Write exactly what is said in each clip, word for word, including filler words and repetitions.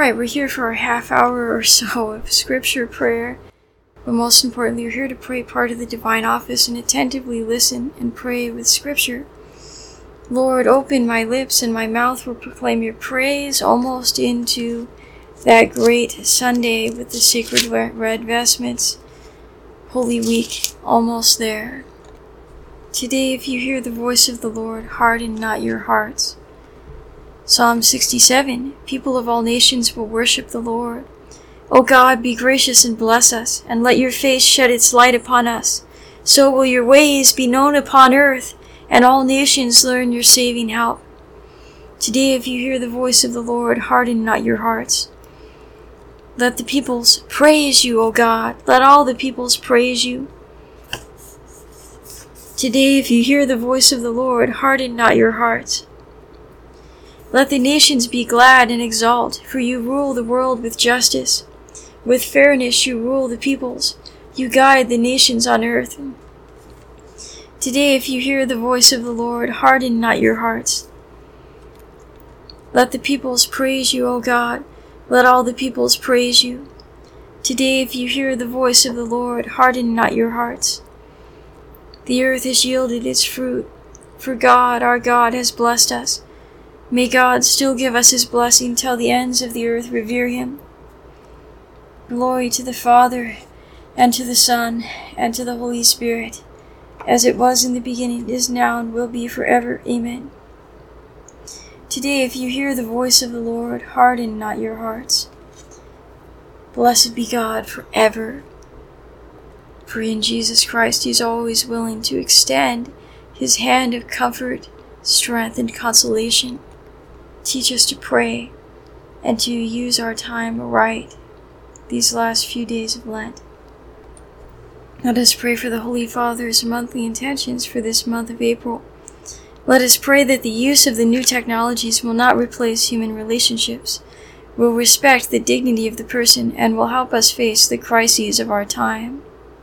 Alright, we're here for a half hour or so of scripture prayer, but most importantly, we're here to pray part of the divine office and attentively listen and pray with scripture. Lord, open my lips and my mouth will proclaim your praise, almost into that great Sunday with the sacred red vestments, Holy Week, almost there. Today, if you hear the voice of the Lord, harden not your hearts. Psalm sixty-seven, people of all nations will worship the Lord. O God, be gracious and bless us, and let your face shed its light upon us. So will your ways be known upon earth, and all nations learn your saving help. Today, if you hear the voice of the Lord, harden not your hearts. Let the peoples praise you, O God. Let all the peoples praise you. Today, if you hear the voice of the Lord, harden not your hearts. Let the nations be glad and exult, for you rule the world with justice. With fairness you rule the peoples. You guide the nations on earth. Today, if you hear the voice of the Lord, harden not your hearts. Let the peoples praise you, O God. Let all the peoples praise you. Today, if you hear the voice of the Lord, harden not your hearts. The earth has yielded its fruit, for God, our God, has blessed us. May God still give us his blessing till the ends of the earth revere him. Glory to the Father, and to the Son, and to the Holy Spirit, as it was in the beginning, is now, and will be forever. Amen. Today, if you hear the voice of the Lord, harden not your hearts. Blessed be God forever. For in Jesus Christ he is always willing to extend his hand of comfort, strength, and consolation. Teach us to pray and to use our time right these last few days of Lent. Let us pray for the Holy Father's monthly intentions for this month of April. Let us pray that the use of the new technologies will not replace human relationships, will respect the dignity of the person, and will help us face the crises of our time.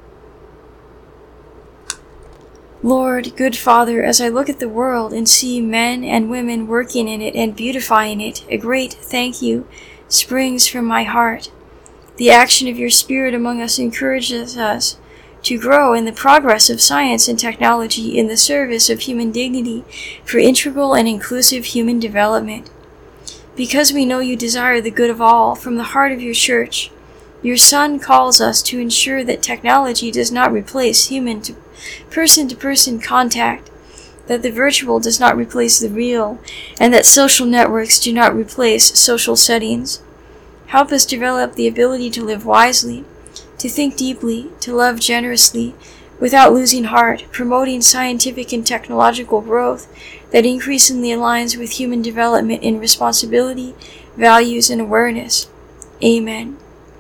Lord, good Father, as I look at the world and see men and women working in it and beautifying it, a great thank you springs from my heart. The action of your Spirit among us encourages us to grow in the progress of science and technology in the service of human dignity for integral and inclusive human development. Because we know you desire the good of all from the heart of your church, your Son calls us to ensure that technology does not replace human to person-to-person contact, that the virtual does not replace the real, and that social networks do not replace social settings. Help us develop the ability to live wisely, to think deeply, to love generously, without losing heart, promoting scientific and technological growth that increasingly aligns with human development in responsibility, values, and awareness. Amen.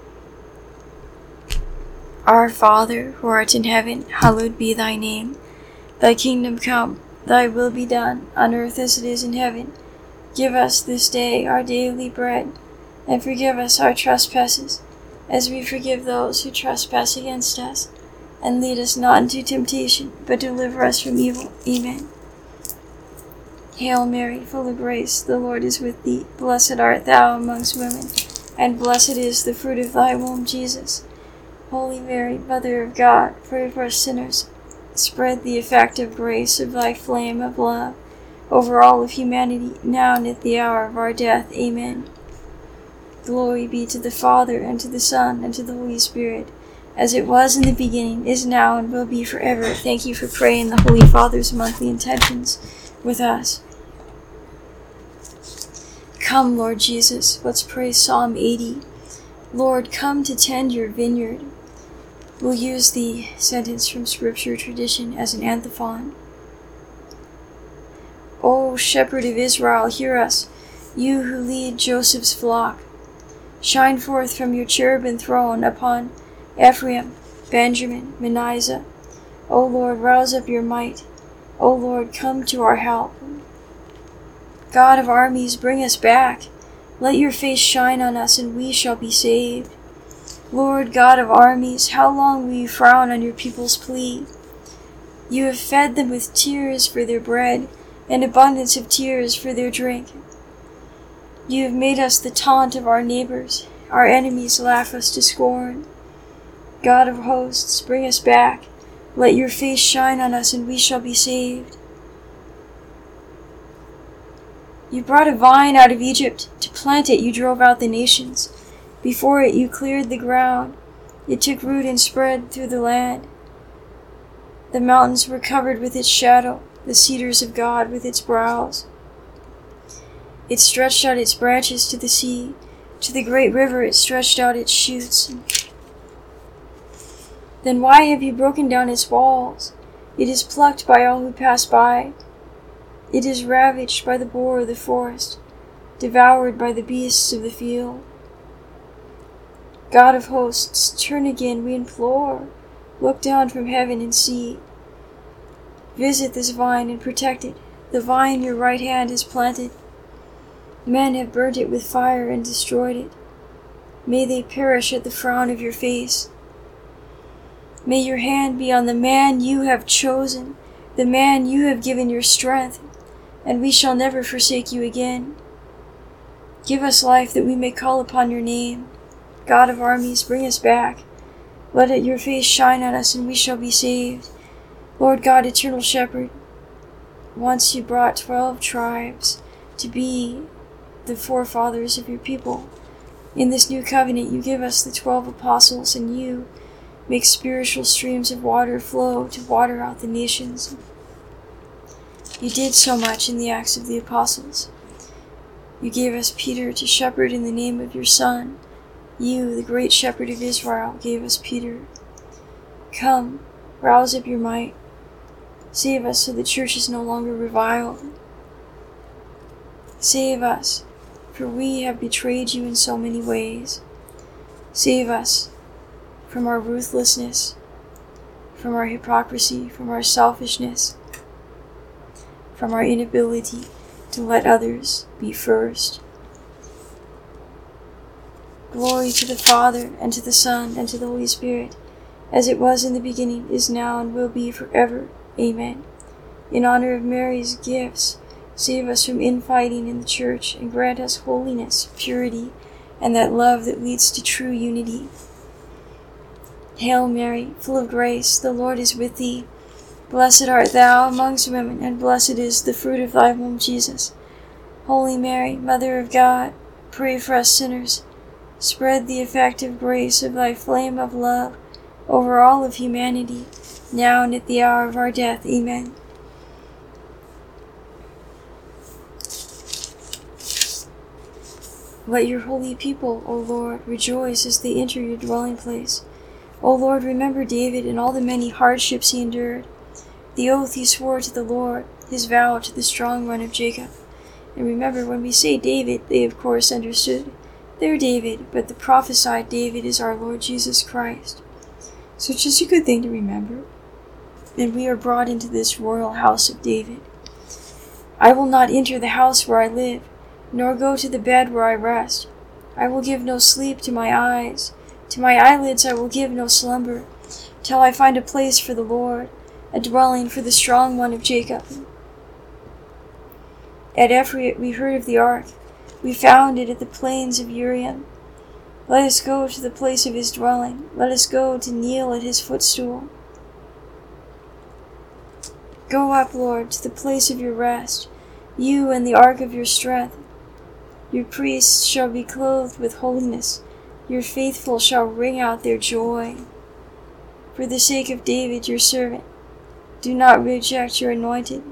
Our Father, who art in heaven, hallowed be thy name. Thy kingdom come, thy will be done, on earth as it is in heaven. Give us this day our daily bread, and forgive us our trespasses, as we forgive those who trespass against us. And lead us not into temptation, but deliver us from evil. Amen. Hail Mary, full of grace, the Lord is with thee. Blessed art thou amongst women, and blessed is the fruit of thy womb, Jesus. Holy Mary, Mother of God, pray for us sinners. Spread the effective grace of thy flame of love over all of humanity, now and at the hour of our death. Amen. Glory be to the Father, and to the Son, and to the Holy Spirit, as it was in the beginning, is now, and will be forever. Thank you for praying the Holy Father's monthly intentions with us. Come, Lord Jesus. Let's pray Psalm eighty. Lord, come to tend your vineyard. We'll use the sentence from Scripture tradition as an antiphon. O Shepherd of Israel, hear us, you who lead Joseph's flock. Shine forth from your cherubim throne upon Ephraim, Benjamin, Manasseh. O Lord, rouse up your might. O Lord, come to our help. God of armies, bring us back. Let your face shine on us, and we shall be saved. Lord God of armies, how long will you frown on your people's plea? You have fed them with tears for their bread, and abundance of tears for their drink. You have made us the taunt of our neighbors. Our enemies laugh us to scorn. God of hosts, bring us back. Let your face shine on us, and we shall be saved. You brought a vine out of Egypt. To plant it, you drove out the nations. Before it, you cleared the ground. It took root and spread through the land. The mountains were covered with its shadow, the cedars of God with its brows. It stretched out its branches to the sea. To the great river it stretched out its shoots. Then why have you broken down its walls? It is plucked by all who pass by. It is ravaged by the boar of the forest, devoured by the beasts of the field. God of hosts, turn again, we implore. Look down from heaven and see. Visit this vine and protect it, the vine your right hand has planted. Men have burnt it with fire and destroyed it. May they perish at the frown of your face. May your hand be on the man you have chosen, the man you have given your strength, and we shall never forsake you again. Give us life that we may call upon your name. God of armies, bring us back. Let it your face shine on us, and we shall be saved. Lord God, eternal shepherd, once you brought twelve tribes to be the forefathers of your people. In this new covenant, you give us the twelve apostles, and you make spiritual streams of water flow to water out the nations. You did so much in the Acts of the Apostles. You gave us Peter to shepherd in the name of your Son. You, the great shepherd of Israel, gave us Peter. Come, rouse up your might. Save us so the church is no longer reviled. Save us, for we have betrayed you in so many ways. Save us from our ruthlessness, from our hypocrisy, from our selfishness, from our inability to let others be first. Glory to the Father, and to the Son, and to the Holy Spirit, as it was in the beginning, is now, and will be forever. Amen. In honor of Mary's gifts, save us from infighting in the church, and grant us holiness, purity, and that love that leads to true unity. Hail Mary, full of grace, the Lord is with thee. Blessed art thou amongst women, and blessed is the fruit of thy womb, Jesus. Holy Mary, Mother of God, pray for us sinners. Spread the effective grace of thy flame of love over all of humanity, now and at the hour of our death. Amen. Let your holy people, O Lord, rejoice as they enter your dwelling place. O Lord, remember David and all the many hardships he endured, the oath he swore to the Lord, his vow to the strong one of Jacob. And remember, when we say David, they of course understood. They're David, but the prophesied David is our Lord Jesus Christ. So it's just a good thing to remember. And we are brought into this royal house of David. I will not enter the house where I live, nor go to the bed where I rest. I will give no sleep to my eyes. To my eyelids I will give no slumber, till I find a place for the Lord, a dwelling for the strong one of Jacob. At Ephraim we heard of the ark. We found it at the plains of Uriam. Let us go to the place of his dwelling. Let us go to kneel at his footstool. Go up, Lord, to the place of your rest, you and the ark of your strength. Your priests shall be clothed with holiness. Your faithful shall ring out their joy. For the sake of David, your servant, do not reject your anointed.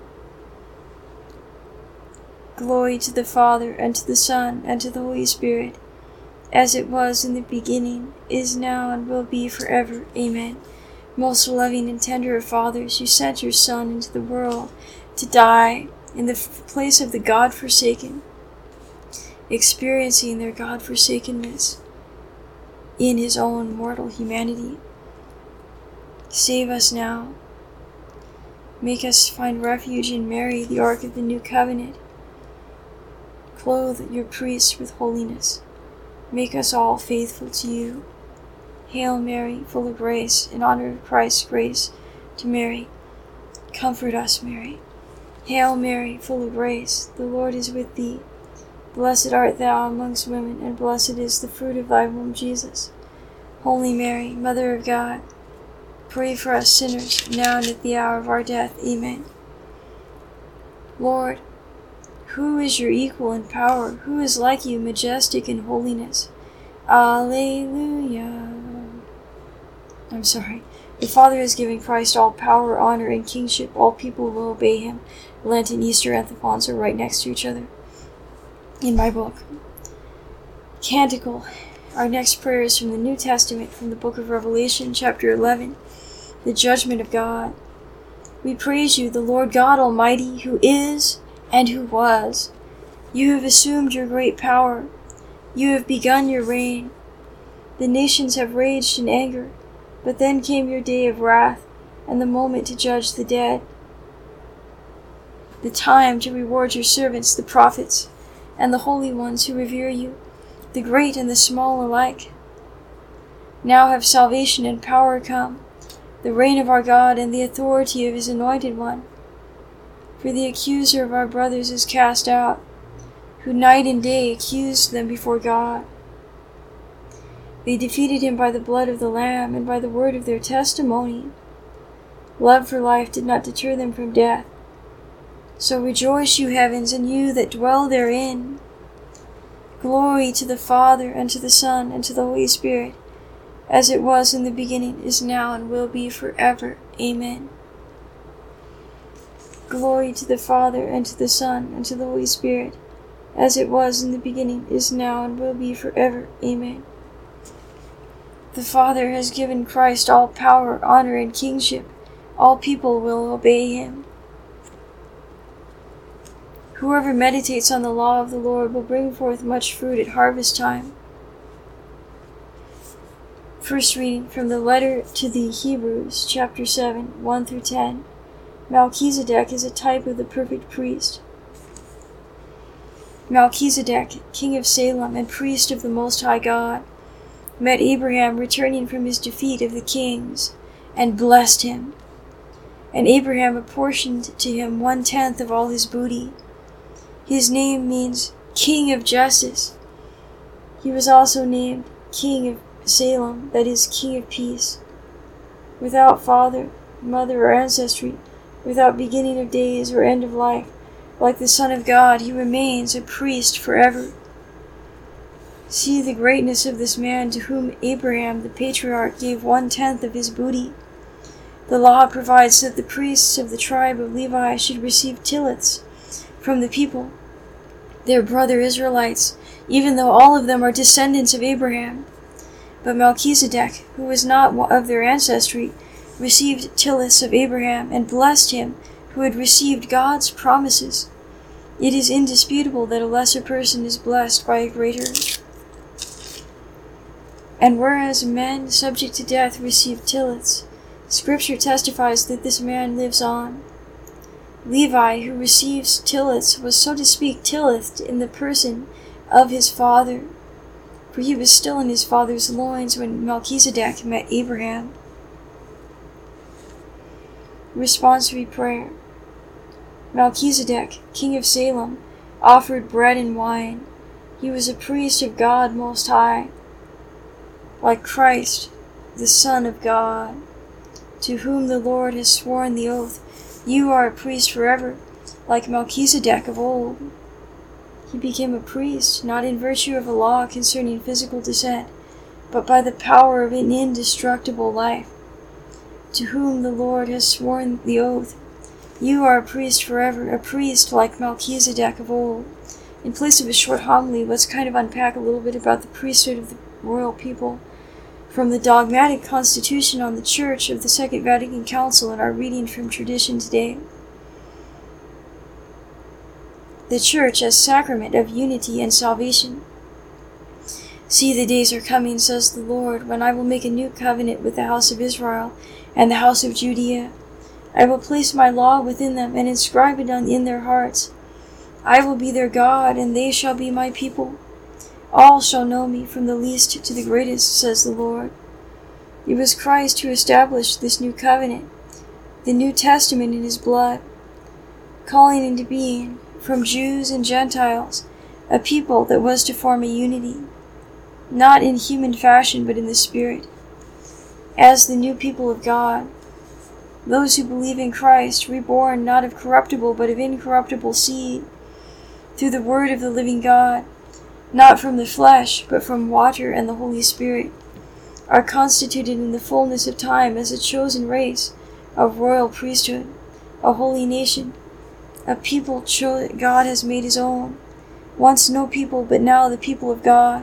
Glory to the Father, and to the Son, and to the Holy Spirit, as it was in the beginning, is now, and will be forever. Amen. Most loving and tender of fathers, you sent your Son into the world to die in the f- place of the God-forsaken, experiencing their God-forsakenness in his own mortal humanity. Save us now. Make us find refuge in Mary, the Ark of the New Covenant. Clothe your priests with holiness. Make us all faithful to you. Hail Mary, full of grace, in honor of Christ's grace to Mary. Comfort us, Mary. Hail Mary, full of grace, the Lord is with thee. Blessed art thou amongst women, and blessed is the fruit of thy womb, Jesus. Holy Mary, Mother of God, pray for us sinners, now and at the hour of our death. Amen. Lord, who is your equal in power? Who is like you, majestic in holiness? Alleluia. I'm sorry. The Father has given Christ all power, honor, and kingship. All people will obey him. Lent and Easter antiphons are right next to each other in my book. Canticle. Our next prayer is from the New Testament, from the book of Revelation, chapter eleven, the judgment of God. We praise you, the Lord God Almighty, who is and who was. You have assumed your great power. You have begun your reign. The nations have raged in anger, but then came your day of wrath, and the moment to judge the dead, the time to reward your servants, the prophets, and the holy ones who revere you, the great and the small alike. Now have salvation and power come, the reign of our God and the authority of his anointed one. For the accuser of our brothers is cast out, who night and day accused them before God. They defeated him by the blood of the Lamb and by the word of their testimony. Love for life did not deter them from death. So rejoice, you heavens, and you that dwell therein. Glory to the Father, and to the Son, and to the Holy Spirit, as it was in the beginning, is now, and will be forever. Amen. Glory to the Father, and to the Son, and to the Holy Spirit, as it was in the beginning, is now, and will be forever. Amen. The Father has given Christ all power, honor, and kingship. All people will obey him. Whoever meditates on the law of the Lord will bring forth much fruit at harvest time. First reading from the letter to the Hebrews, chapter seven, one through ten. Melchizedek is a type of the perfect priest. Melchizedek, king of Salem and priest of the Most High God, met Abraham returning from his defeat of the kings, and blessed him. And Abraham apportioned to him one-tenth of all his booty. His name means King of Justice. He was also named King of Salem, that is, King of Peace. Without father, mother, or ancestry, without beginning of days or end of life, like the Son of God, he remains a priest forever. See the greatness of this man to whom Abraham the patriarch gave one-tenth of his booty. The law provides that the priests of the tribe of Levi should receive tilliths from the people, their brother Israelites, even though all of them are descendants of Abraham. But Melchizedek, who was not of their ancestry, received tilliths of Abraham and blessed him who had received God's promises. It is indisputable that a lesser person is blessed by a greater. And whereas men subject to death receive tilliths, Scripture testifies that this man lives on. Levi, who receives tilliths, was, so to speak, tillithed in the person of his father, for he was still in his father's loins when Melchizedek met Abraham. Responsory prayer. Melchizedek, king of Salem, offered bread and wine. He was a priest of God Most High, like Christ, the Son of God, to whom the Lord has sworn the oath, "You are a priest forever, like Melchizedek of old." He became a priest, not in virtue of a law concerning physical descent, but by the power of an indestructible life, to whom the Lord has sworn the oath, "You are a priest forever, a priest like Melchizedek of old." In place of a short homily, let's kind of unpack a little bit about the priesthood of the royal people from the dogmatic constitution on the Church of the Second Vatican Council in our reading from tradition today. The Church as sacrament of unity and salvation. "See, the days are coming, says the Lord, when I will make a new covenant with the house of Israel and the house of Judea. I will place my law within them and inscribe it in their hearts. I will be their God, and they shall be my people. All shall know me, from the least to the greatest, says the Lord." It was Christ who established this new covenant, the New Testament in his blood, calling into being, from Jews and Gentiles, a people that was to form a unity, not in human fashion but in the Spirit, as the new people of God, those who believe in Christ, reborn not of corruptible but of incorruptible seed, through the word of the living God, not from the flesh, but from water and the Holy Spirit, are constituted in the fullness of time as a chosen race, a royal priesthood, a holy nation, a people cho- God has made his own, once no people, but now the people of God.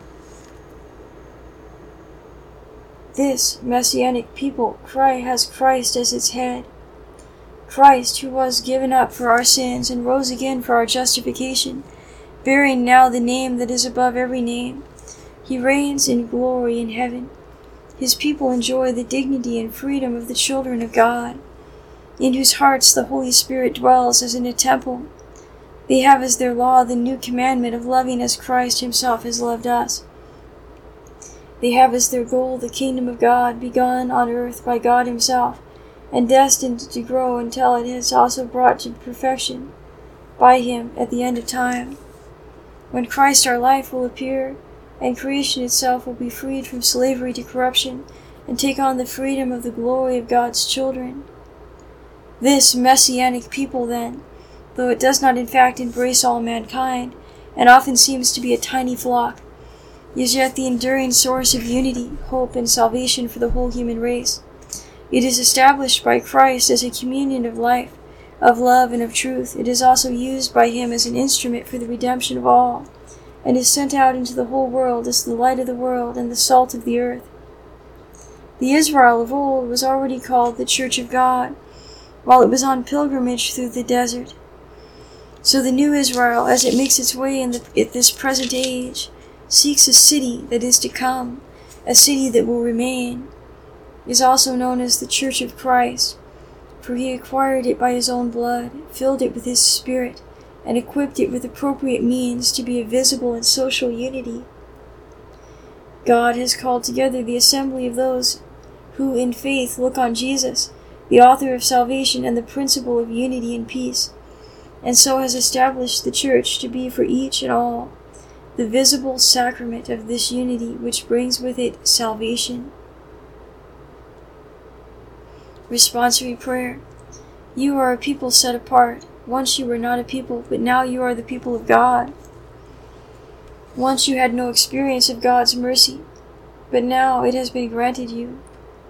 This messianic people Christ has Christ as its head. Christ, who was given up for our sins and rose again for our justification, bearing now the name that is above every name. He reigns in glory in heaven. His people enjoy the dignity and freedom of the children of God, in whose hearts the Holy Spirit dwells as in a temple. They have as their law the new commandment of loving as Christ himself has loved us. They have as their goal the kingdom of God, begun on earth by God himself, and destined to grow until it is also brought to perfection by him at the end of time, when Christ our life will appear, and creation itself will be freed from slavery to corruption, and take on the freedom of the glory of God's children. This messianic people, then, though it does not in fact embrace all mankind, and often seems to be a tiny flock, is yet the enduring source of unity, hope, and salvation for the whole human race. It is established by Christ as a communion of life, of love, and of truth. It is also used by him as an instrument for the redemption of all, and is sent out into the whole world as the light of the world and the salt of the earth. The Israel of old was already called the Church of God, while it was on pilgrimage through the desert. So the new Israel, as it makes its way in the, at this present age, seeks a city that is to come, a city that will remain, is also known as the Church of Christ, for he acquired it by his own blood, filled it with his Spirit, and equipped it with appropriate means to be a visible and social unity. God has called together the assembly of those who in faith look on Jesus, the author of salvation and the principle of unity and peace, and so has established the Church to be for each and all the visible sacrament of this unity, which brings with it salvation. Responsory prayer. You are a people set apart. Once you were not a people, but now you are the people of God. Once you had no experience of God's mercy, but now it has been granted you.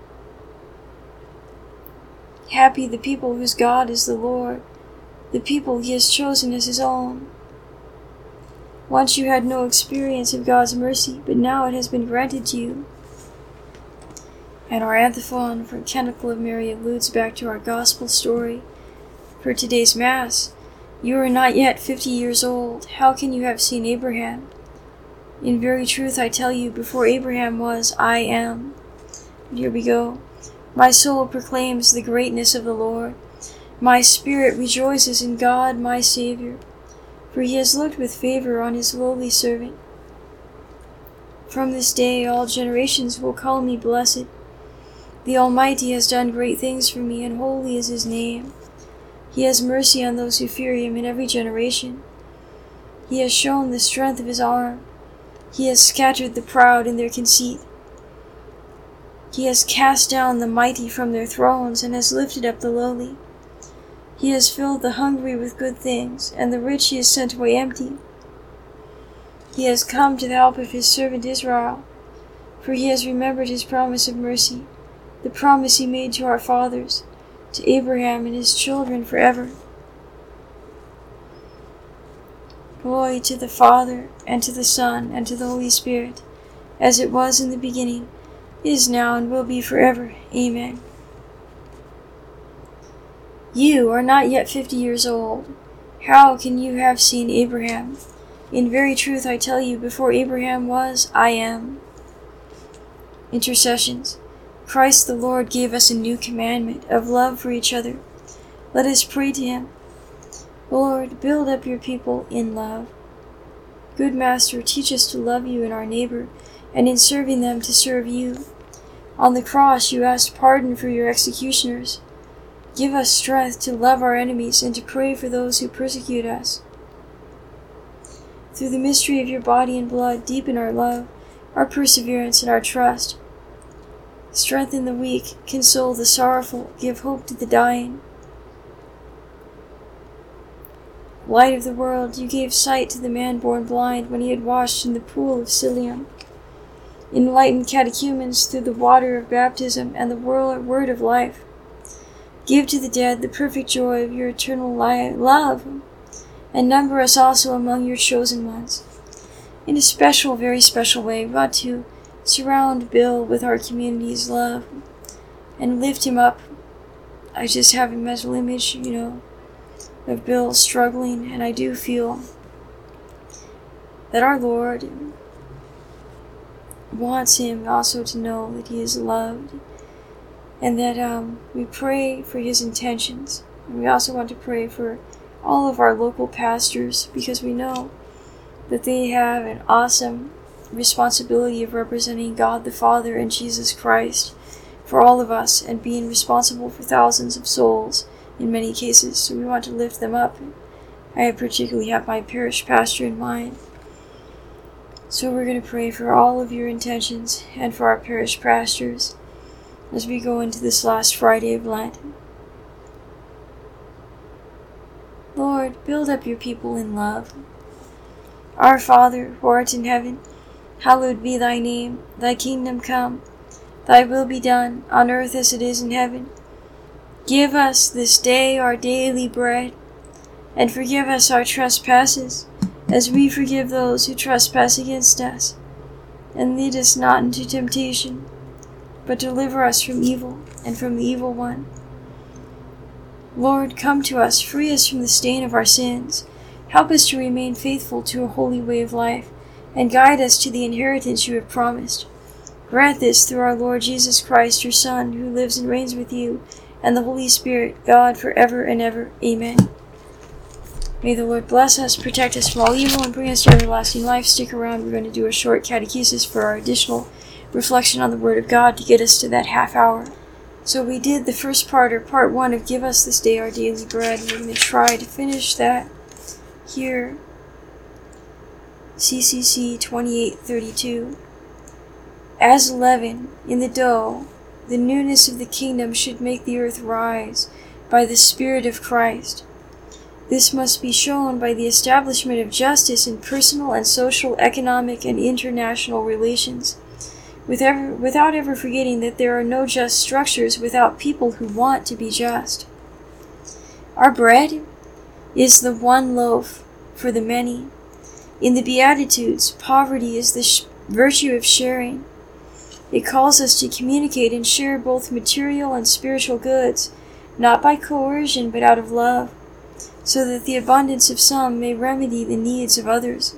Happy the people whose God is the Lord, the people he has chosen as his own. Once you had no experience of God's mercy, but now it has been granted to you. And our antiphon for Canticle of Mary alludes back to our gospel story for today's Mass. You are not yet fifty years old. How can you have seen Abraham? In very truth I tell you, before Abraham was, I am. And here we go. My soul proclaims the greatness of the Lord. My spirit rejoices in God my Savior, for he has looked with favor on his lowly servant. From this day all generations will call me blessed. The Almighty has done great things for me, and holy is his name. He has mercy on those who fear him in every generation. He has shown the strength of his arm. He has scattered the proud in their conceit. He has cast down the mighty from their thrones, and has lifted up the lowly. He has filled the hungry with good things, and the rich he has sent away empty. He has come to the help of his servant Israel, for he has remembered his promise of mercy, the promise he made to our fathers, to Abraham and his children forever. Glory to the Father, and to the Son, and to the Holy Spirit, as it was in the beginning, is now, and will be forever. Amen. You are not yet fifty years old. How can you have seen Abraham? In very truth I tell you, before Abraham was, I am. Intercessions. Christ the Lord gave us a new commandment of love for each other. Let us pray to him. Lord, build up your people in love. Good Master, teach us to love you and our neighbor, and in serving them to serve you. On the cross you asked pardon for your executioners. Give us strength to love our enemies and to pray for those who persecute us. Through the mystery of your body and blood, deepen our love, our perseverance, and our trust. Strengthen the weak, console the sorrowful, give hope to the dying. Light of the world, you gave sight to the man born blind when he had washed in the pool of Siloam. Enlighten catechumens through the water of baptism and the word of life. Give to the dead the perfect joy of your eternal li- love, and number us also among your chosen ones. In a special, very special way, we want to surround Bill with our community's love and lift him up. I just have a mental image, you know, of Bill struggling, and I do feel that our Lord wants him also to know that he is loved, and that um, we pray for his intentions. And we also want to pray for all of our local pastors, because we know that they have an awesome responsibility of representing God the Father and Jesus Christ for all of us, and being responsible for thousands of souls in many cases. So we want to lift them up. I particularly have my parish pastor in mind. So we're going to pray for all of your intentions and for our parish pastors as we go into this last Friday of Lent. Lord, build up your people in love. Our Father, who art in heaven, hallowed be thy name. Thy kingdom come. Thy will be done, on earth as it is in heaven. Give us this day our daily bread, and forgive us our trespasses, as we forgive those who trespass against us. And lead us not into temptation, but deliver us from evil, and from the evil one. Lord, come to us, free us from the stain of our sins. Help us to remain faithful to a holy way of life, and guide us to the inheritance you have promised. Grant this through our Lord Jesus Christ, your Son, who lives and reigns with you, and the Holy Spirit, God, forever and ever. Amen. May the Lord bless us, protect us from all evil, and bring us to everlasting life. Stick around. We're going to do a short catechesis for our additional reflection on the Word of God to get us to that half hour. So we did the first part, or part one, of Give Us This Day Our Daily Bread. We're going to try to finish that here. C C C twenty-eight thirty-two. As leaven in the dough, the newness of the kingdom should make the earth rise by the Spirit of Christ. This must be shown by the establishment of justice in personal and social, economic, and international relations, with ever, without ever forgetting that there are no just structures without people who want to be just. Our bread is the one loaf for the many. In the Beatitudes, poverty is the sh- virtue of sharing. It calls us to communicate and share both material and spiritual goods, not by coercion but out of love, so that the abundance of some may remedy the needs of others.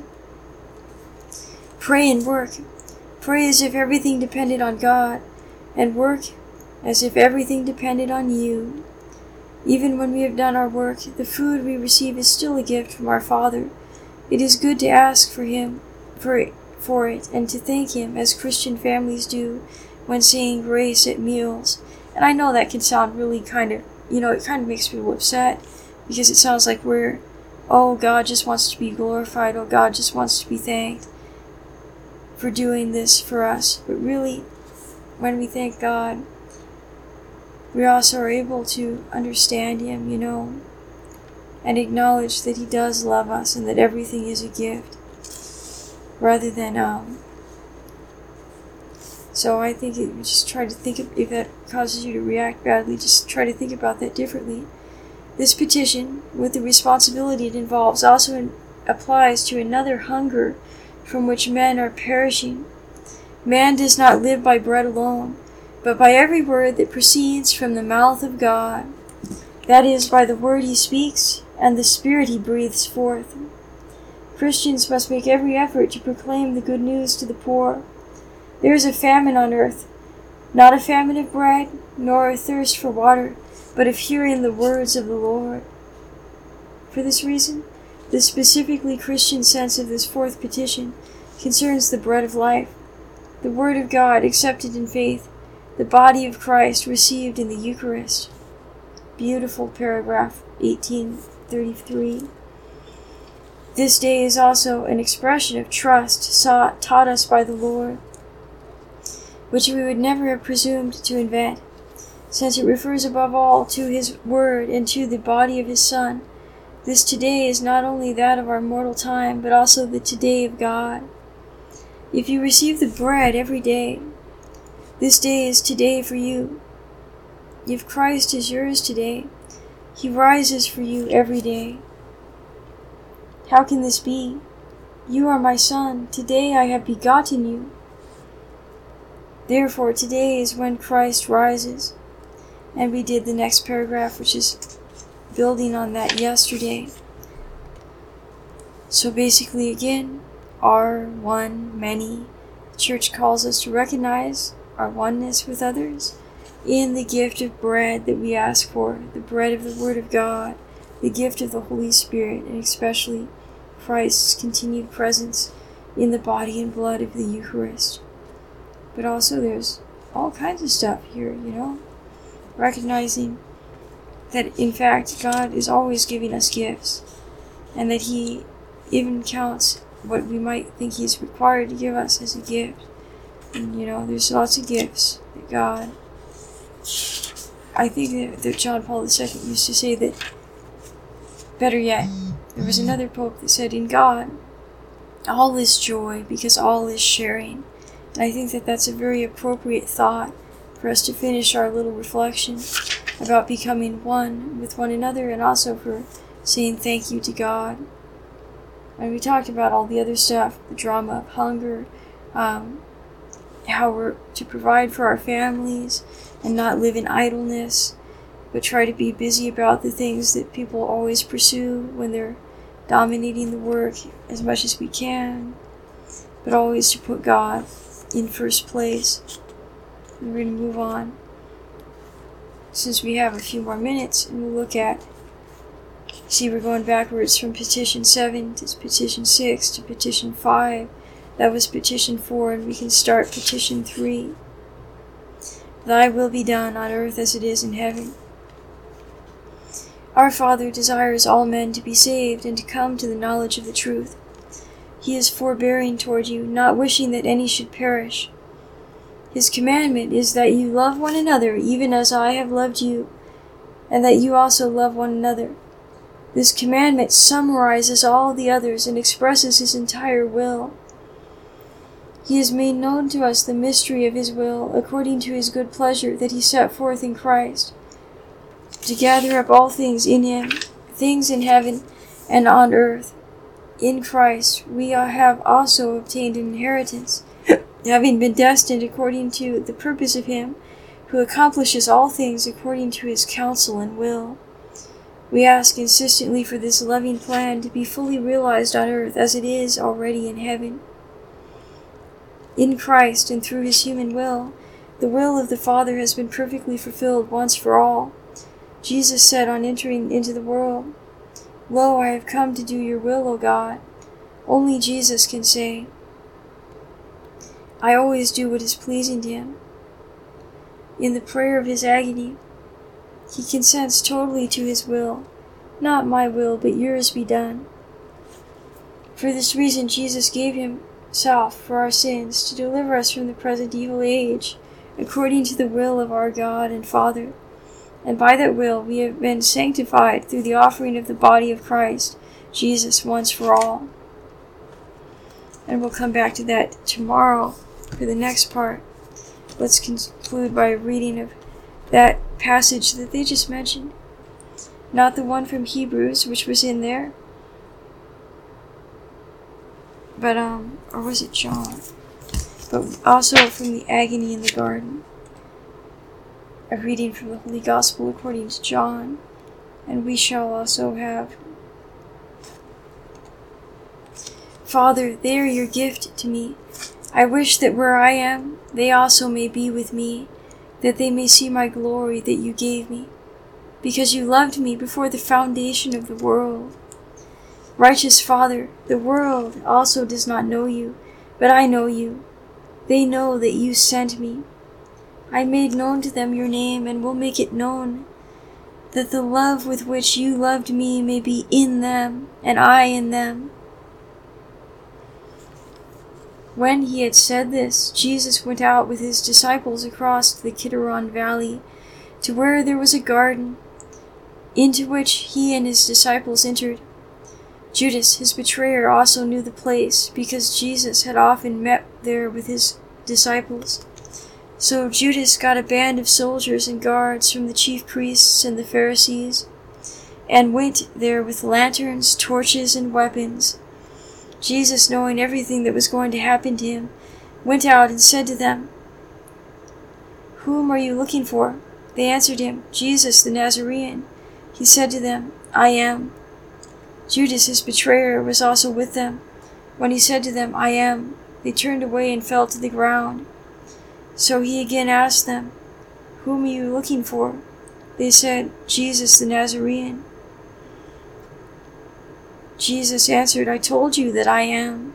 Pray and work. Pray as if everything depended on God, and work as if everything depended on you. Even when we have done our work, the food we receive is still a gift from our Father. It is good to ask for Him, for it, for it, and to thank Him, as Christian families do when saying grace at meals. And I know that can sound really kind of, you know, it kind of makes people upset, because it sounds like we're, oh, God just wants to be glorified, oh, God just wants to be thanked for doing this for us. But really, when we thank God, we also are able to understand Him, you know, and acknowledge that He does love us and that everything is a gift, rather than, um, so I think it, just try to think of, if that causes you to react badly, just try to think about that differently. This petition, with the responsibility it involves, also in, applies to another hunger from which men are perishing. Man does not live by bread alone, but by every word that proceeds from the mouth of God, that is, by the word He speaks and the Spirit He breathes forth. Christians must make every effort to proclaim the good news to the poor. There is a famine on earth, not a famine of bread, nor a thirst for water, but of hearing the words of the Lord. For this reason, the specifically Christian sense of this fourth petition concerns the bread of life, the Word of God accepted in faith, the body of Christ received in the Eucharist. Beautiful paragraph eighteen thirty-three. This day is also an expression of trust sought, taught us by the Lord, which we would never have presumed to invent, since it refers above all to his word and to the body of his Son. This today is not only that of our mortal time, but also the today of God. If you receive the bread every day, this day is today for you. If Christ is yours today, he rises for you every day. How can this be? You are my Son. Today I have begotten you. Therefore, today is when Christ rises. And we did the next paragraph, which is building on that yesterday. So basically, again, our one, many. The Church calls us to recognize our oneness with others in the gift of bread that we ask for, the bread of the Word of God, the gift of the Holy Spirit, and especially Christ's continued presence in the body and blood of the Eucharist. But also there's all kinds of stuff here, you know, recognizing that in fact God is always giving us gifts, and that he even counts what we might think he's required to give us as a gift. And you know, there's lots of gifts that God, I think that, that John Paul the Second used to say that, better yet, there was another pope that said, in God, all is joy because all is sharing. And I think that that's a very appropriate thought for us to finish our little reflection about becoming one with one another, and also for saying thank you to God. And we talked about all the other stuff, the drama of hunger, um, how we're to provide for our families and not live in idleness, but try to be busy about the things that people always pursue when they're dominating the work as much as we can, but always to put God in first place. And we're going to move on, since we have a few more minutes, and we'll look at, see, we're going backwards from petition seven to petition six to petition five. That was petition four, and we can start petition three. Thy will be done on earth as it is in heaven. Our Father desires all men to be saved and to come to the knowledge of the truth. He is forbearing toward you, not wishing that any should perish. His commandment is that you love one another even as I have loved you, and that you also love one another. This commandment summarizes all the others and expresses his entire will. He has made known to us the mystery of his will, according to his good pleasure that he set forth in Christ, to gather up all things in him, things in heaven and on earth. In Christ we have also obtained an inheritance, having been destined according to the purpose of him who accomplishes all things according to his counsel and will. We ask insistently for this loving plan to be fully realized on earth as it is already in heaven. In Christ and through his human will, the will of the Father has been perfectly fulfilled once for all. Jesus said on entering into the world, Lo, I have come to do your will, O God. Only Jesus can say, I always do what is pleasing to him. In the prayer of his agony, he consents totally to his will. Not my will, but yours be done. For this reason Jesus gave himself for our sins, to deliver us from the present evil age, according to the will of our God and Father. And by that will we have been sanctified through the offering of the body of Christ, Jesus, once for all. And we'll come back to that tomorrow for the next part. Let's conclude by a reading of that passage that they just mentioned. Not the one from Hebrews, which was in there, but, um, or was it John? But also from the agony in the garden. A reading from the Holy Gospel according to John, and we shall also have, Father, they are your gift to me. I wish that where I am, they also may be with me, that they may see my glory that you gave me, because you loved me before the foundation of the world. Righteous Father, the world also does not know you, but I know you. They know that you sent me. I made known to them your name, and will make it known, that the love with which you loved me may be in them, and I in them. When he had said this, Jesus went out with his disciples across the Kidron Valley to where there was a garden, into which he and his disciples entered. Judas, his betrayer, also knew the place, because Jesus had often met there with his disciples. So Judas got a band of soldiers and guards from the chief priests and the Pharisees, and went there with lanterns, torches, and weapons. Jesus, knowing everything that was going to happen to him, went out and said to them, "Whom are you looking for?" They answered him, "Jesus the Nazarene." He said to them, "I am." Judas, his betrayer, was also with them. When he said to them, "I am," they turned away and fell to the ground. So he again asked them, "Whom are you looking for?" They said, "Jesus the Nazarene." Jesus answered, "I told you that I am.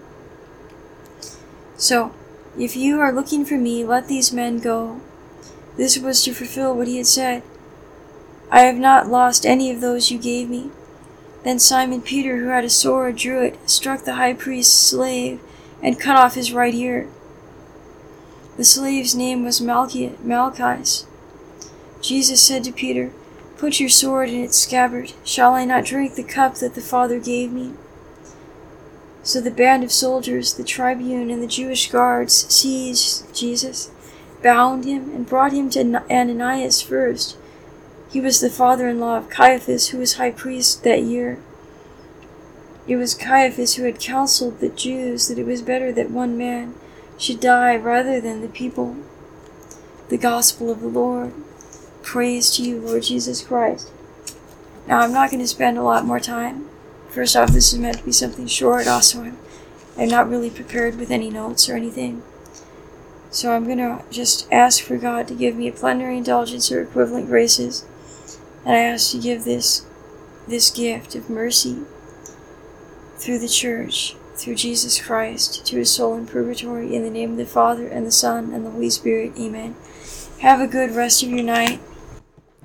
So, if you are looking for me, let these men go." This was to fulfill what he had said, "I have not lost any of those you gave me." Then Simon Peter, who had a sword, drew it, struck the high priest's slave, and cut off his right ear. The slave's name was Malchi- Malchus. Jesus said to Peter, "Put your sword in its scabbard. Shall I not drink the cup that the Father gave me?" So the band of soldiers, the tribune, and the Jewish guards seized Jesus, bound him, and brought him to Ananias first. He was the father-in-law of Caiaphas, who was high priest that year. It was Caiaphas who had counseled the Jews that it was better that one man should die rather than the people. The Gospel of the Lord. Praise to you, Lord Jesus Christ. Now, I'm not going to spend a lot more time. First off, this is meant to be something short. Also, I'm, I'm not really prepared with any notes or anything. So I'm going to just ask for God to give me a plenary indulgence or equivalent graces. And I ask to give this, this gift of mercy through the church, through Jesus Christ, to his soul in purgatory, in the name of the Father, and the Son, and the Holy Spirit. Amen. Have a good rest of your night.